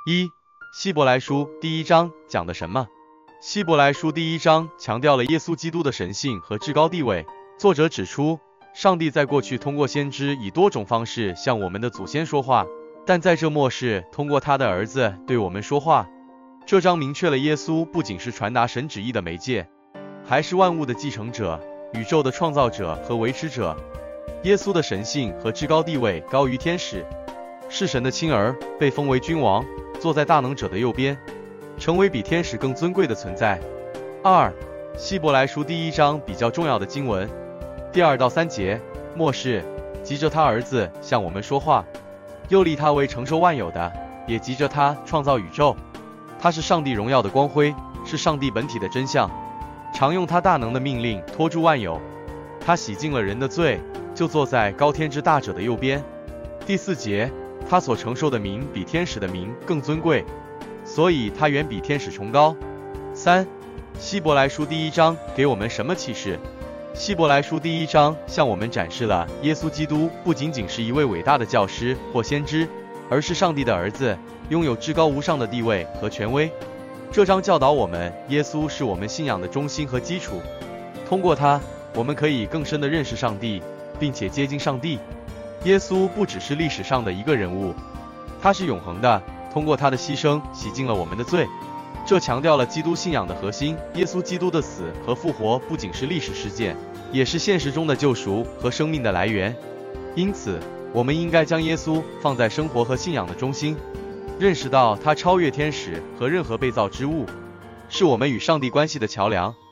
一、希伯来书第1章讲的什么？希伯来书第1章强调了耶稣基督的神性和至高地位。作者指出，上帝在过去通过先知以多种方式向我们的祖先说话，但在这末世通过他的儿子对我们说话。这章明确了耶稣不仅是传达神旨意的媒介，还是万物的继承者、宇宙的创造者和维持者。耶稣的神性和至高地位高于天使，是神的亲儿，被封为君王，坐在大能者的右边，成为比天使更尊贵的存在。二、希伯来书第1章比较重要的经文，第2到3节，末世急着他儿子向我们说话，又立他为承受万有的，也急着他创造宇宙。他是上帝荣耀的光辉，是上帝本体的真相，常用他大能的命令托住万有。他洗净了人的罪，就坐在高天之大者的右边。第4节，他所承受的名比天使的名更尊贵，所以他远比天使崇高。3、希伯来书第1章给我们什么启示？希伯来书第1章向我们展示了耶稣基督不仅仅是一位伟大的教师或先知，而是上帝的儿子，拥有至高无上的地位和权威。这章教导我们，耶稣是我们信仰的中心和基础，通过他，我们可以更深地认识上帝，并且接近上帝。耶稣不只是历史上的一个人物，他是永恒的，通过他的牺牲洗净了我们的罪。这强调了基督信仰的核心，耶稣基督的死和复活不仅是历史事件，也是现实中的救赎和生命的来源。因此，我们应该将耶稣放在生活和信仰的中心，认识到他超越天使和任何被造之物，是我们与上帝关系的桥梁。